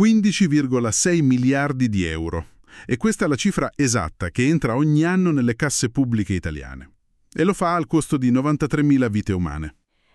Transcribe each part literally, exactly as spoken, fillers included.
quindici virgola sei miliardi di euro. E questa è la cifra esatta che entra ogni anno nelle casse pubbliche italiane. E lo fa al costo di novantatremila vite umane.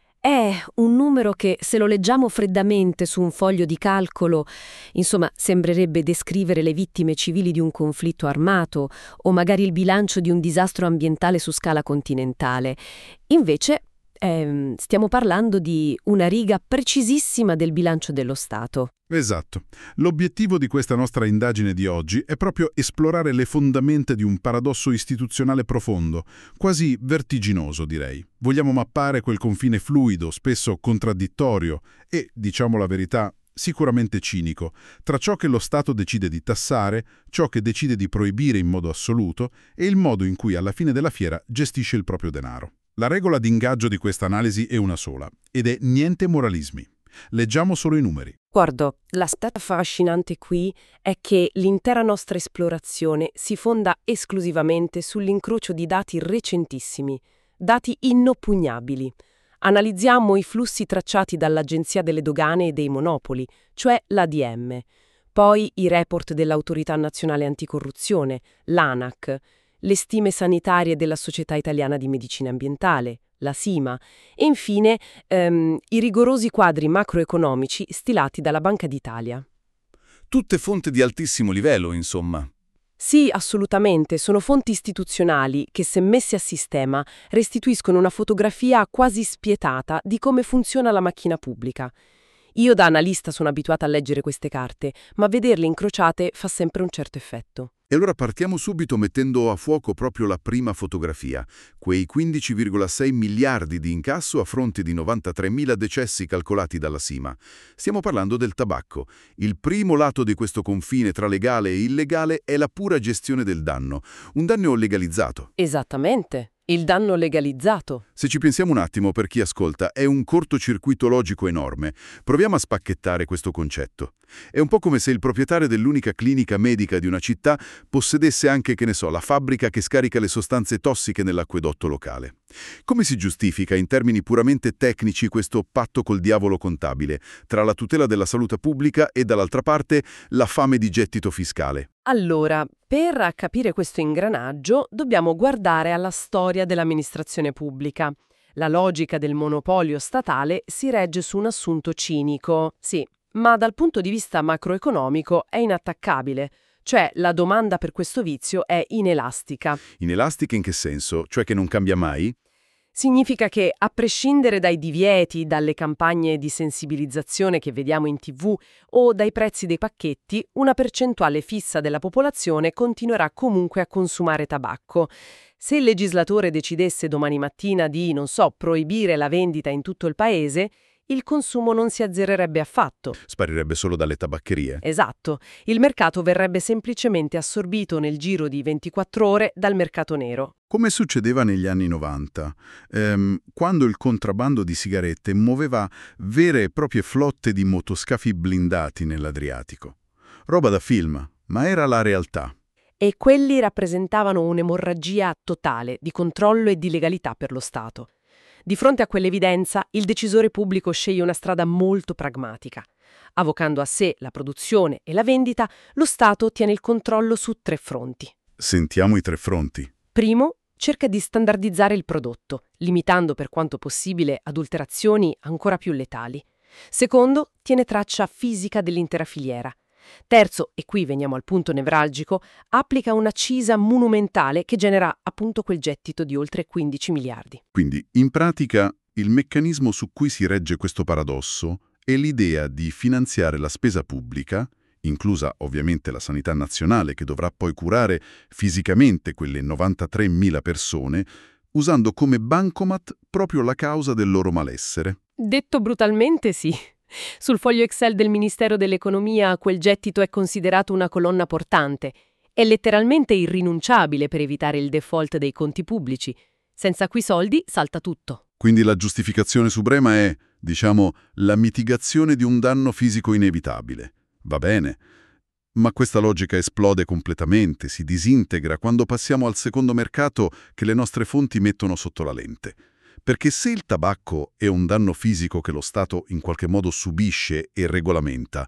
È un numero che, se lo leggiamo freddamente su un foglio di calcolo, insomma, sembrerebbe descrivere le vittime civili di un conflitto armato o magari il bilancio di un disastro ambientale su scala continentale. Invece, ehm, stiamo parlando di una riga precisissima del bilancio dello Stato. Esatto. L'obiettivo di questa nostra indagine di oggi è proprio esplorare le fondamenta di un paradosso istituzionale profondo, quasi vertiginoso, direi. Vogliamo mappare quel confine fluido, spesso contraddittorio e, diciamo la verità, sicuramente cinico, tra ciò che lo Stato decide di tassare, ciò che decide di proibire in modo assoluto e il modo in cui alla fine della fiera gestisce il proprio denaro. La regola d'ingaggio di questa analisi è una sola, ed è niente moralismi. Leggiamo solo i numeri. Guarda, l'aspetto affascinante qui è che l'intera nostra esplorazione si fonda esclusivamente sull'incrocio di dati recentissimi, dati inoppugnabili. Analizziamo i flussi tracciati dall'Agenzia delle Dogane e dei Monopoli, cioè l'A D M, poi i report dell'Autorità Nazionale Anticorruzione, l'ANAC, le stime sanitarie della Società Italiana di Medicina Ambientale, la SIMA, e infine ehm, i rigorosi quadri macroeconomici stilati dalla Banca d'Italia. Tutte fonti di altissimo livello, insomma. Sì, assolutamente, sono fonti istituzionali che, se messe a sistema, restituiscono una fotografia quasi spietata di come funziona la macchina pubblica. Io da analista sono abituata a leggere queste carte, ma vederle incrociate fa sempre un certo effetto. E allora partiamo subito mettendo a fuoco proprio la prima fotografia, quei quindici virgola sei miliardi di incasso a fronte di novantatremila decessi calcolati dalla SIMA. Stiamo parlando del tabacco. Il primo lato di questo confine tra legale e illegale è la pura gestione del danno, un danno legalizzato. Esattamente, il danno legalizzato. Se ci pensiamo un attimo, per chi ascolta, è un cortocircuito logico enorme. Proviamo a spacchettare questo concetto. È un po' come se il proprietario dell'unica clinica medica di una città possedesse anche, che ne so, la fabbrica che scarica le sostanze tossiche nell'acquedotto locale. Come si giustifica in termini puramente tecnici questo patto col diavolo contabile, tra la tutela della salute pubblica e dall'altra parte la fame di gettito fiscale? Allora, per capire questo ingranaggio dobbiamo guardare alla storia dell'amministrazione pubblica. La logica del monopolio statale si regge su un assunto cinico, sì, ma dal punto di vista macroeconomico è inattaccabile, cioè la domanda per questo vizio è inelastica. Inelastica in che senso? Cioè che non cambia mai? Significa che, a prescindere dai divieti, dalle campagne di sensibilizzazione che vediamo in tivù o dai prezzi dei pacchetti, una percentuale fissa della popolazione continuerà comunque a consumare tabacco. Se il legislatore decidesse domani mattina di, non so, proibire la vendita in tutto il paese, il consumo non si azzererebbe affatto. Sparirebbe solo dalle tabaccherie. Esatto. Il mercato verrebbe semplicemente assorbito nel giro di ventiquattro ore dal mercato nero. Come succedeva negli anni novanta, ehm, quando il contrabbando di sigarette muoveva vere e proprie flotte di motoscafi blindati nell'Adriatico. Roba da film, ma era la realtà. E quelli rappresentavano un'emorragia totale di controllo e di legalità per lo Stato. Di fronte a quell'evidenza, il decisore pubblico sceglie una strada molto pragmatica. Avocando a sé la produzione e la vendita, lo Stato tiene il controllo su tre fronti. Sentiamo i tre fronti. Primo, cerca di standardizzare il prodotto, limitando per quanto possibile adulterazioni ancora più letali. Secondo, tiene traccia fisica dell'intera filiera. Terzo, e qui veniamo al punto nevralgico, applica un'accisa monumentale che genera appunto quel gettito di oltre quindici miliardi. Quindi, in pratica, il meccanismo su cui si regge questo paradosso è l'idea di finanziare la spesa pubblica, inclusa ovviamente la sanità nazionale che dovrà poi curare fisicamente quelle novantatremila persone, usando come bancomat proprio la causa del loro malessere. Detto brutalmente, sì. Sul foglio Excel del Ministero dell'Economia quel gettito è considerato una colonna portante. È letteralmente irrinunciabile per evitare il default dei conti pubblici. Senza quei soldi salta tutto. Quindi la giustificazione suprema è, diciamo, la mitigazione di un danno fisico inevitabile. Va bene, ma questa logica esplode completamente, si disintegra quando passiamo al secondo mercato che le nostre fonti mettono sotto la lente. Perché se il tabacco è un danno fisico che lo Stato in qualche modo subisce e regolamenta,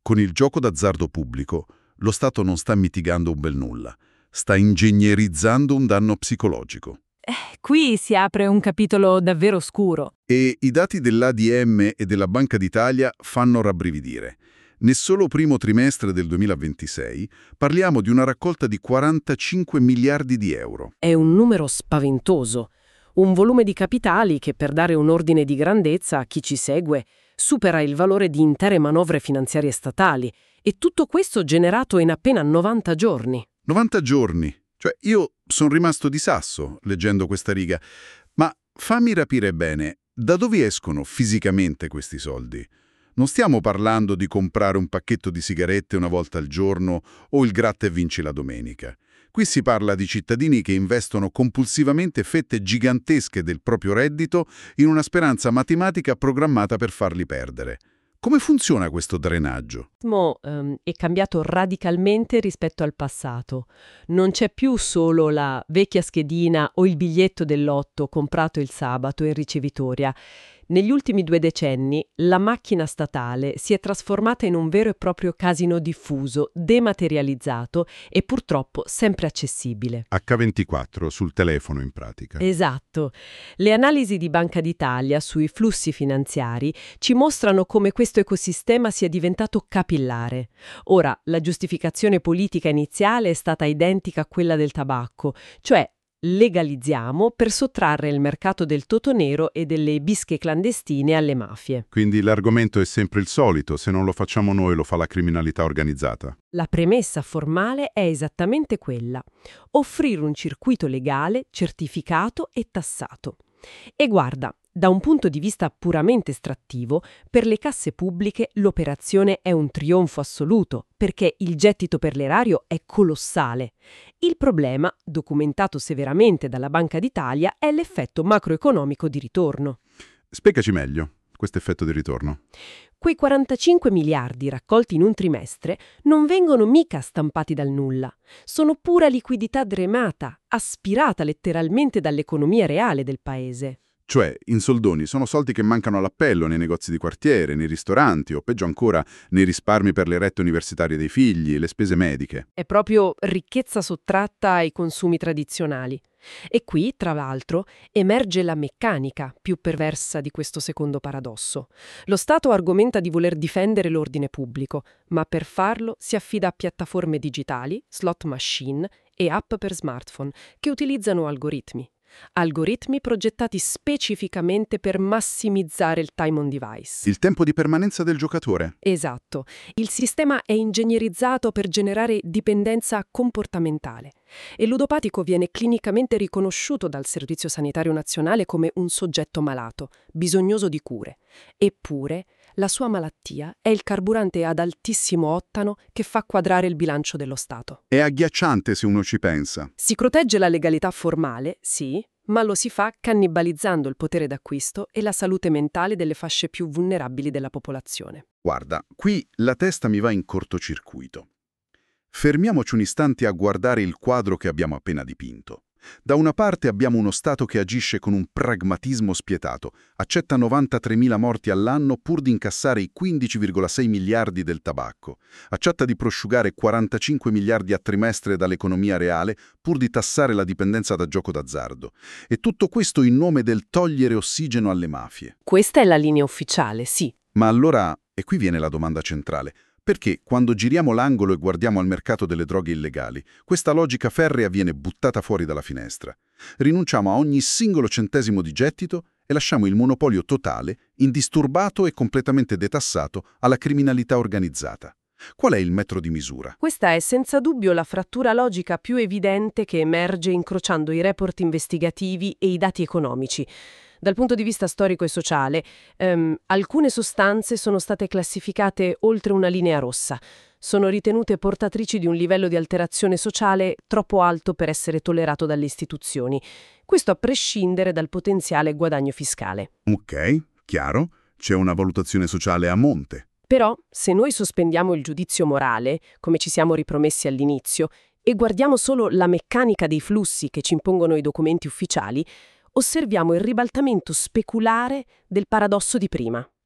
Con il gioco d'azzardo pubblico, lo Stato non sta mitigando un bel nulla, sta ingegnerizzando un danno psicologico. Eh, qui si apre un capitolo davvero oscuro. E i dati dell'A D M e della Banca d'Italia fanno rabbrividire. Nel solo primo trimestre del duemilaventisei parliamo di una raccolta di quarantacinque miliardi di euro. È un numero spaventoso, un volume di capitali che, per dare un ordine di grandezza a chi ci segue, supera il valore di intere manovre finanziarie statali, e tutto questo generato in appena novanta giorni. novanta giorni. Cioè, io sono rimasto di sasso leggendo questa riga. Ma fammi capire bene, da dove escono fisicamente questi soldi? Non stiamo parlando di comprare un pacchetto di sigarette una volta al giorno o il gratta e vinci la domenica. Qui si parla di cittadini che investono compulsivamente fette gigantesche del proprio reddito in una speranza matematica programmata per farli perdere. Come funziona questo drenaggio? Mo, ehm, è cambiato radicalmente rispetto al passato. Non c'è più solo la vecchia schedina o il biglietto del lotto comprato il sabato in ricevitoria. Negli ultimi due decenni la macchina statale si è trasformata in un vero e proprio casino diffuso, dematerializzato e purtroppo sempre accessibile. acca ventiquattro sul telefono in pratica. Esatto. Le analisi di Banca d'Italia sui flussi finanziari ci mostrano come questo ecosistema sia diventato capillare. Ora, la giustificazione politica iniziale è stata identica a quella del tabacco, cioè legalizziamo per sottrarre il mercato del toto nero e delle bische clandestine alle mafie. Quindi l'argomento è sempre il solito, se non lo facciamo noi lo fa la criminalità organizzata. La premessa formale è esattamente quella: offrire un circuito legale, certificato e tassato. E guarda, da un punto di vista puramente estrattivo, per le casse pubbliche l'operazione è un trionfo assoluto, perché il gettito per l'erario è colossale. Il problema, documentato severamente dalla Banca d'Italia, è l'effetto macroeconomico di ritorno. Spiegaci meglio questo effetto di ritorno. Quei quarantacinque miliardi raccolti in un trimestre non vengono mica stampati dal nulla. Sono pura liquidità dremata, aspirata letteralmente dall'economia reale del paese. Cioè, in soldoni sono soldi che mancano all'appello nei negozi di quartiere, nei ristoranti o peggio ancora nei risparmi per le rette universitarie dei figli, le spese mediche. È proprio ricchezza sottratta ai consumi tradizionali. E qui, tra l'altro, emerge la meccanica più perversa di questo secondo paradosso. Lo Stato argomenta di voler difendere l'ordine pubblico, ma per farlo si affida a piattaforme digitali, slot machine e app per smartphone che utilizzano algoritmi. Algoritmi progettati specificamente per massimizzare il time on device. Il tempo di permanenza del giocatore. Esatto. Il sistema è ingegnerizzato per generare dipendenza comportamentale e ludopatico viene clinicamente riconosciuto dal Servizio Sanitario Nazionale come un soggetto malato, bisognoso di cure. Eppure, la sua malattia è il carburante ad altissimo ottano che fa quadrare il bilancio dello Stato. È agghiacciante se uno ci pensa. Si protegge la legalità formale, sì, ma lo si fa cannibalizzando il potere d'acquisto e la salute mentale delle fasce più vulnerabili della popolazione. Guarda, qui la testa mi va in cortocircuito. Fermiamoci un istante a guardare il quadro che abbiamo appena dipinto. Da una parte abbiamo uno Stato che agisce con un pragmatismo spietato, accetta novantatremila morti all'anno pur di incassare i quindici virgola sei miliardi del tabacco, accetta di prosciugare quarantacinque miliardi a trimestre dall'economia reale pur di tassare la dipendenza da gioco d'azzardo. E tutto questo in nome del togliere ossigeno alle mafie. Questa è la linea ufficiale, sì. Ma allora, e qui viene la domanda centrale, perché quando giriamo l'angolo e guardiamo al mercato delle droghe illegali, questa logica ferrea viene buttata fuori dalla finestra? Rinunciamo a ogni singolo centesimo di gettito e lasciamo il monopolio totale, indisturbato e completamente detassato alla criminalità organizzata. Qual è il metro di misura? Questa è senza dubbio la frattura logica più evidente che emerge incrociando i report investigativi e i dati economici. Dal punto di vista storico e sociale, ehm, alcune sostanze sono state classificate oltre una linea rossa. Sono ritenute portatrici di un livello di alterazione sociale troppo alto per essere tollerato dalle istituzioni. Questo a prescindere dal potenziale guadagno fiscale. Ok, chiaro. C'è una valutazione sociale a monte. Però, se noi sospendiamo il giudizio morale, come ci siamo ripromessi all'inizio, e guardiamo solo la meccanica dei flussi che ci impongono i documenti ufficiali, osserviamo il ribaltamento speculare del paradosso di prima.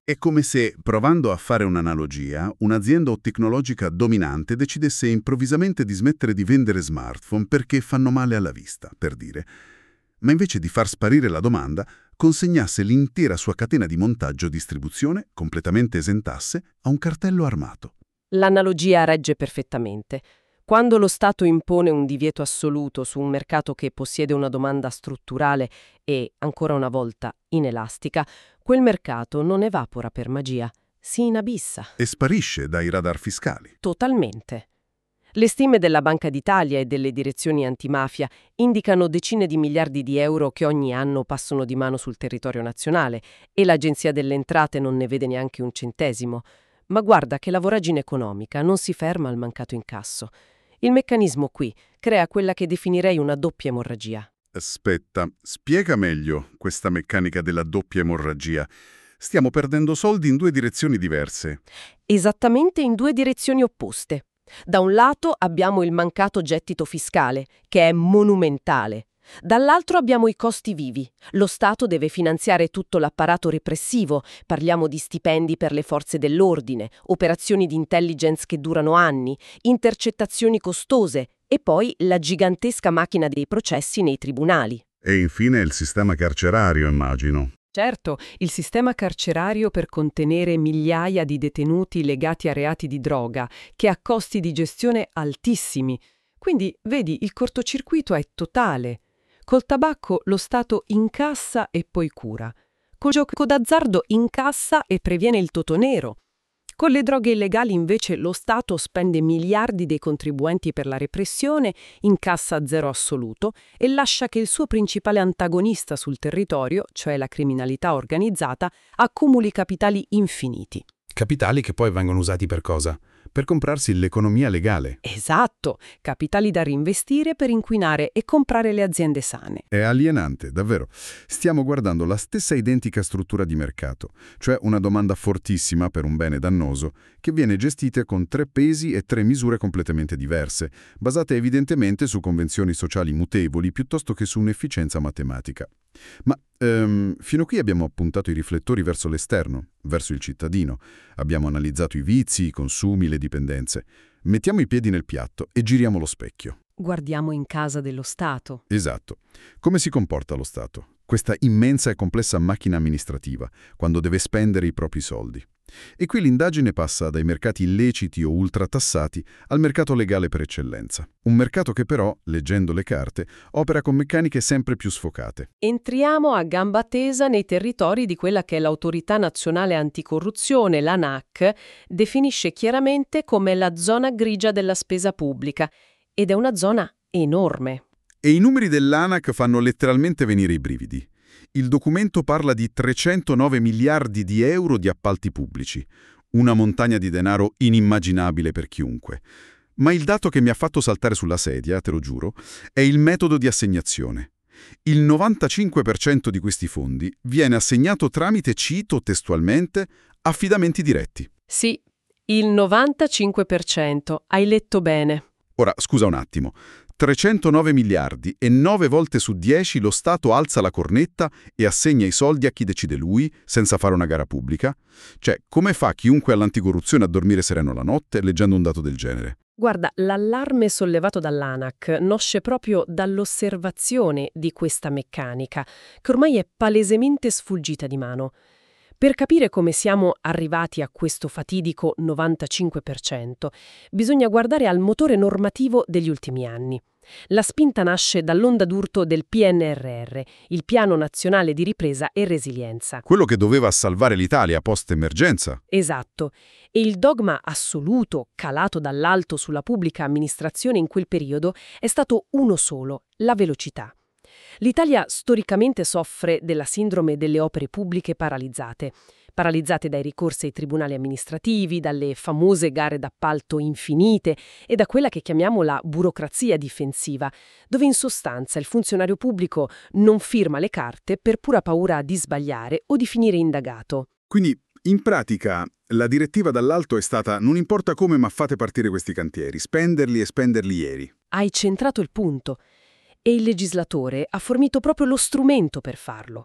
È come se, provando a fare un'analogia, un'azienda tecnologica dominante decidesse improvvisamente di smettere di vendere smartphone perché fanno male alla vista, per dire, ma invece di far sparire la domanda, consegnasse l'intera sua catena di montaggio e distribuzione, completamente esentasse, a un cartello armato. L'analogia regge perfettamente. Quando lo Stato impone un divieto assoluto su un mercato che possiede una domanda strutturale e, ancora una volta, inelastica, quel mercato non evapora per magia, si inabissa. E sparisce dai radar fiscali. Totalmente. Le stime della Banca d'Italia e delle direzioni antimafia indicano decine di miliardi di euro che ogni anno passano di mano sul territorio nazionale e l'Agenzia delle Entrate non ne vede neanche un centesimo. Ma guarda che la voragine economica non si ferma al mancato incasso. Il meccanismo qui crea quella che definirei una doppia emorragia. Aspetta, spiega meglio questa meccanica della doppia emorragia. Stiamo perdendo soldi in due direzioni diverse. Esattamente in due direzioni opposte. Da un lato abbiamo il mancato gettito fiscale, che è monumentale. Dall'altro abbiamo i costi vivi. Lo Stato deve finanziare tutto l'apparato repressivo, parliamo di stipendi per le forze dell'ordine, operazioni di intelligence che durano anni, intercettazioni costose e poi la gigantesca macchina dei processi nei tribunali. E infine il sistema carcerario, immagino. Certo, il sistema carcerario per contenere migliaia di detenuti legati a reati di droga, che ha costi di gestione altissimi. Quindi, vedi, il cortocircuito è totale. Col tabacco lo Stato incassa e poi cura. Col gioco d'azzardo incassa e previene il toto nero. Con le droghe illegali invece lo Stato spende miliardi dei contribuenti per la repressione, incassa zero assoluto e lascia che il suo principale antagonista sul territorio, cioè la criminalità organizzata, accumuli capitali infiniti. Capitali che poi vengono usati per cosa? Per comprarsi l'economia legale. Esatto, capitali da reinvestire per inquinare e comprare le aziende sane. È alienante, davvero. Stiamo guardando la stessa identica struttura di mercato, cioè una domanda fortissima per un bene dannoso, che viene gestita con tre pesi e tre misure completamente diverse, basate evidentemente su convenzioni sociali mutevoli piuttosto che su un'efficienza matematica. Ma ehm, fino a qui abbiamo appuntato i riflettori verso l'esterno, verso il cittadino. Abbiamo analizzato i vizi, i consumi, le dipendenze. Mettiamo i piedi nel piatto e giriamo lo specchio. Guardiamo in casa dello Stato. Esatto. Come si comporta lo Stato? Questa immensa e complessa macchina amministrativa, quando deve spendere i propri soldi. E qui l'indagine passa dai mercati illeciti o ultratassati al mercato legale per eccellenza. Un mercato che però, leggendo le carte, opera con meccaniche sempre più sfocate. Entriamo a gamba tesa nei territori di quella che l'Autorità Nazionale Anticorruzione, l'A N A C, definisce chiaramente come la zona grigia della spesa pubblica, ed è una zona enorme. E i numeri dell'ANAC fanno letteralmente venire i brividi. Il documento parla di trecentonove miliardi di euro di appalti pubblici, una montagna di denaro inimmaginabile per chiunque. Ma il dato che mi ha fatto saltare sulla sedia, te lo giuro, è il metodo di assegnazione. Il novantacinque per cento di questi fondi viene assegnato tramite, cito testualmente, affidamenti diretti. Sì, il novantacinque per cento, hai letto bene. Ora, scusa un attimo, trecentonove miliardi e nove volte su dieci lo Stato alza la cornetta e assegna i soldi a chi decide lui, senza fare una gara pubblica? Cioè, come fa chiunque all'anticorruzione a dormire sereno la notte leggendo un dato del genere? Guarda, l'allarme sollevato dall'ANAC nasce proprio dall'osservazione di questa meccanica, che ormai è palesemente sfuggita di mano. Per capire come siamo arrivati a questo fatidico novantacinque per cento, bisogna guardare al motore normativo degli ultimi anni. La spinta nasce dall'onda d'urto del P N R R, il Piano Nazionale di Ripresa e Resilienza. Quello che doveva salvare l'Italia post-emergenza. Esatto. E il dogma assoluto, calato dall'alto sulla pubblica amministrazione in quel periodo, è stato uno solo: la velocità. L'Italia storicamente soffre della sindrome delle opere pubbliche paralizzate, paralizzate dai ricorsi ai tribunali amministrativi, dalle famose gare d'appalto infinite e da quella che chiamiamo la burocrazia difensiva, dove in sostanza il funzionario pubblico non firma le carte per pura paura di sbagliare o di finire indagato. Quindi, in pratica, la direttiva dall'alto è stata: non importa come, ma fate partire questi cantieri, spenderli e spenderli ieri. Hai centrato il punto. E il legislatore ha fornito proprio lo strumento per farlo.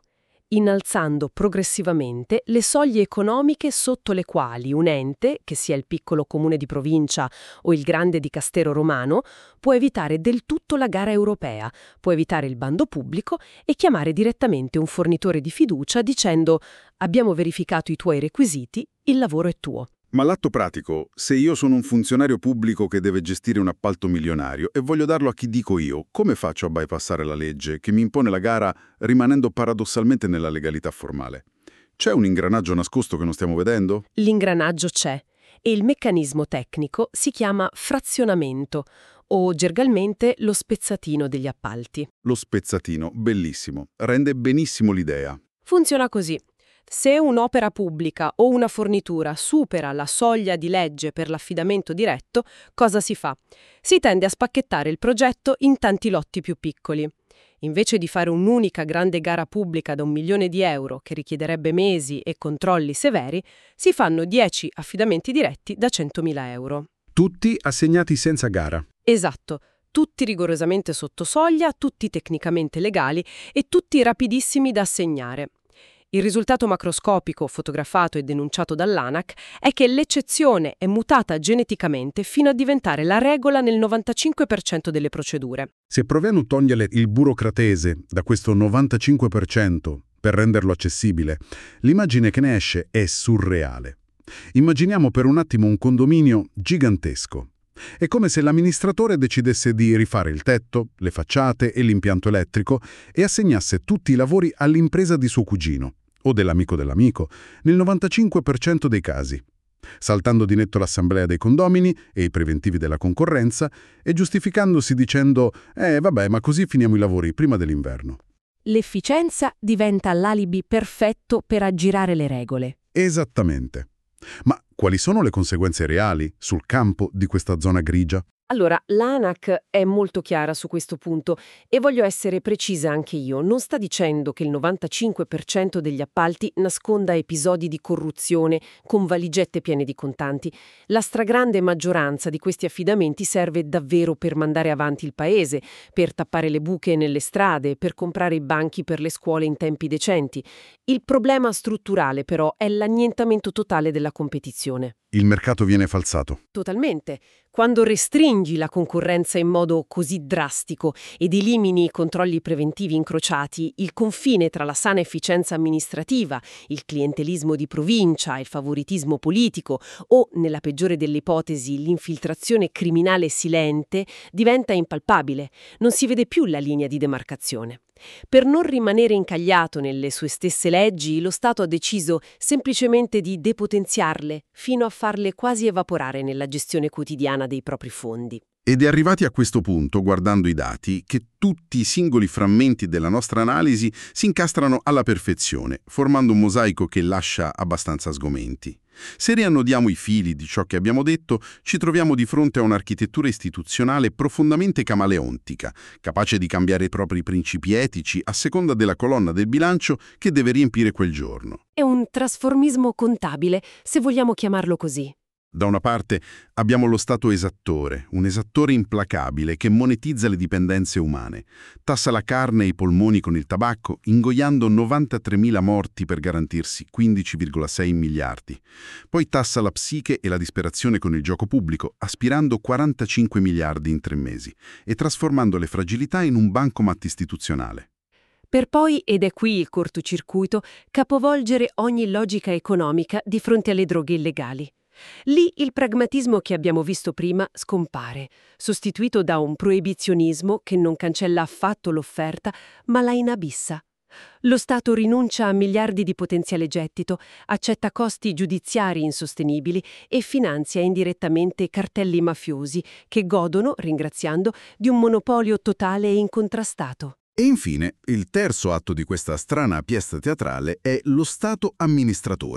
innalzando progressivamente le soglie economiche sotto le quali un ente, che sia il piccolo comune di provincia o il grande dicastero romano, può evitare del tutto la gara europea, può evitare il bando pubblico e chiamare direttamente un fornitore di fiducia dicendo «Abbiamo verificato i tuoi requisiti, il lavoro è tuo». Ma l'atto pratico, se io sono un funzionario pubblico che deve gestire un appalto milionario e voglio darlo a chi dico io, come faccio a bypassare la legge che mi impone la gara rimanendo paradossalmente nella legalità formale? C'è un ingranaggio nascosto che non stiamo vedendo? L'ingranaggio c'è e il meccanismo tecnico si chiama frazionamento o gergalmente lo spezzatino degli appalti. Lo spezzatino, bellissimo, rende benissimo l'idea. Funziona così. Se un'opera pubblica o una fornitura supera la soglia di legge per l'affidamento diretto, cosa si fa? Si tende a spacchettare il progetto in tanti lotti più piccoli. Invece di fare un'unica grande gara pubblica da un milione di euro che richiederebbe mesi e controlli severi, si fanno dieci affidamenti diretti da centomila euro. Tutti assegnati senza gara. Esatto. Tutti rigorosamente sotto soglia, tutti tecnicamente legali e tutti rapidissimi da assegnare. Il risultato macroscopico fotografato e denunciato dall'ANAC è che l'eccezione è mutata geneticamente fino a diventare la regola nel novantacinque per cento delle procedure. Se proviamo a togliere il burocratese da questo novantacinque per cento per renderlo accessibile, l'immagine che ne esce è surreale. Immaginiamo per un attimo un condominio gigantesco. È come se l'amministratore decidesse di rifare il tetto, le facciate e l'impianto elettrico e assegnasse tutti i lavori all'impresa di suo cugino o dell'amico dell'amico, nel novantacinque per cento dei casi, saltando di netto l'assemblea dei condomini e i preventivi della concorrenza e giustificandosi dicendo «Eh, vabbè, ma così finiamo i lavori prima dell'inverno». L'efficienza diventa l'alibi perfetto per aggirare le regole. Esattamente. Ma quali sono le conseguenze reali sul campo di questa zona grigia? Allora, l'ANAC è molto chiara su questo punto e voglio essere precisa anche io. Non sta dicendo che il novantacinque per cento degli appalti nasconda episodi di corruzione con valigette piene di contanti. La stragrande maggioranza di questi affidamenti serve davvero per mandare avanti il paese, per tappare le buche nelle strade, per comprare i banchi per le scuole in tempi decenti. Il problema strutturale, però, è l'annientamento totale della competizione. Il mercato viene falsato. Totalmente. Quando restringi la concorrenza in modo così drastico ed elimini i controlli preventivi incrociati, il confine tra la sana efficienza amministrativa, il clientelismo di provincia, il favoritismo politico o, nella peggiore delle ipotesi, l'infiltrazione criminale silente diventa impalpabile. Non si vede più la linea di demarcazione. Per non rimanere incagliato nelle sue stesse leggi, lo Stato ha deciso semplicemente di depotenziarle fino a farle quasi evaporare nella gestione quotidiana dei propri fondi. Ed è arrivati a questo punto, guardando i dati, che tutti i singoli frammenti della nostra analisi si incastrano alla perfezione, formando un mosaico che lascia abbastanza sgomenti. Se riannodiamo i fili di ciò che abbiamo detto, ci troviamo di fronte a un'architettura istituzionale profondamente camaleontica, capace di cambiare i propri principi etici a seconda della colonna del bilancio che deve riempire quel giorno. È un trasformismo contabile, se vogliamo chiamarlo così. Da una parte abbiamo lo Stato esattore, un esattore implacabile che monetizza le dipendenze umane, tassa la carne e i polmoni con il tabacco, ingoiando novantatremila morti per garantirsi quindici virgola sei miliardi. Poi tassa la psiche e la disperazione con il gioco pubblico, aspirando quarantacinque miliardi in tre mesi e trasformando le fragilità in un bancomat istituzionale. Per poi, ed è qui il cortocircuito, capovolgere ogni logica economica di fronte alle droghe illegali. Lì il pragmatismo che abbiamo visto prima scompare, sostituito da un proibizionismo che non cancella affatto l'offerta, ma la inabissa. Lo Stato rinuncia a miliardi di potenziale gettito, accetta costi giudiziari insostenibili e finanzia indirettamente cartelli mafiosi che godono, ringraziando, di un monopolio totale e incontrastato. E infine, il terzo atto di questa strana pièce teatrale è lo Stato amministratore,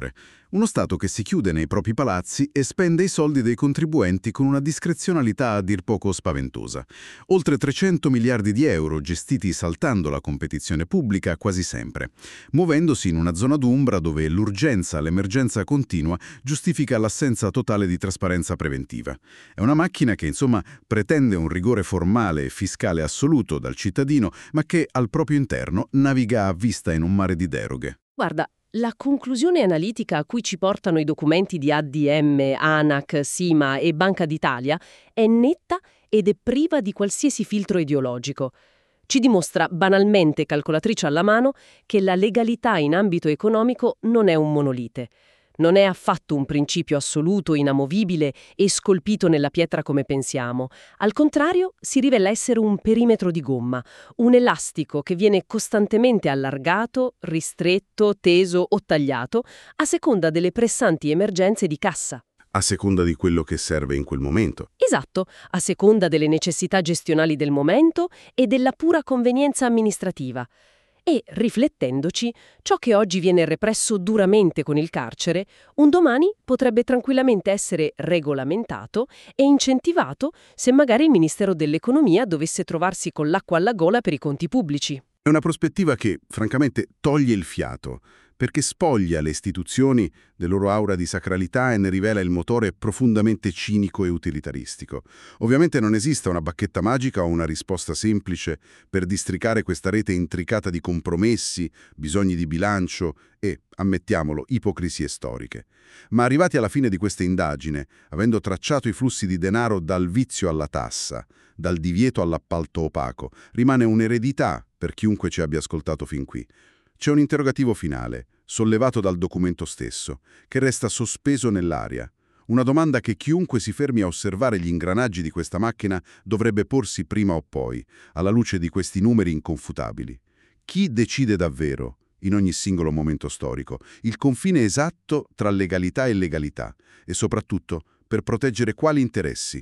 Uno Stato che si chiude nei propri palazzi e spende i soldi dei contribuenti con una discrezionalità a dir poco spaventosa. Oltre trecento miliardi di euro gestiti saltando la competizione pubblica quasi sempre, muovendosi in una zona d'ombra dove l'urgenza all'emergenza continua giustifica l'assenza totale di trasparenza preventiva. È una macchina che, insomma, pretende un rigore formale e fiscale assoluto dal cittadino, ma che al proprio interno naviga a vista in un mare di deroghe. Guarda, la conclusione analitica a cui ci portano i documenti di A D M, ANAC, SIMA e Banca d'Italia è netta ed è priva di qualsiasi filtro ideologico. Ci dimostra banalmente, calcolatrice alla mano, che la legalità in ambito economico non è un monolite. Non è affatto un principio assoluto, inamovibile e scolpito nella pietra come pensiamo. Al contrario, si rivela essere un perimetro di gomma, un elastico che viene costantemente allargato, ristretto, teso o tagliato a seconda delle pressanti emergenze di cassa. A seconda di quello che serve in quel momento. Esatto, a seconda delle necessità gestionali del momento e della pura convenienza amministrativa. E, riflettendoci, ciò che oggi viene represso duramente con il carcere, un domani potrebbe tranquillamente essere regolamentato e incentivato se magari il Ministero dell'Economia dovesse trovarsi con l'acqua alla gola per i conti pubblici. È una prospettiva che, francamente, toglie il fiato, perché spoglia le istituzioni del loro aura di sacralità e ne rivela il motore profondamente cinico e utilitaristico. Ovviamente non esiste una bacchetta magica o una risposta semplice per districare questa rete intricata di compromessi, bisogni di bilancio e, ammettiamolo, ipocrisie storiche. Ma arrivati alla fine di questa indagine, avendo tracciato i flussi di denaro dal vizio alla tassa, dal divieto all'appalto opaco, rimane un'eredità per chiunque ci abbia ascoltato fin qui. C'è un interrogativo finale, sollevato dal documento stesso, che resta sospeso nell'aria. Una domanda che chiunque si fermi a osservare gli ingranaggi di questa macchina dovrebbe porsi prima o poi, alla luce di questi numeri inconfutabili. Chi decide davvero, in ogni singolo momento storico, il confine esatto tra legalità e illegalità? E soprattutto, per proteggere quali interessi?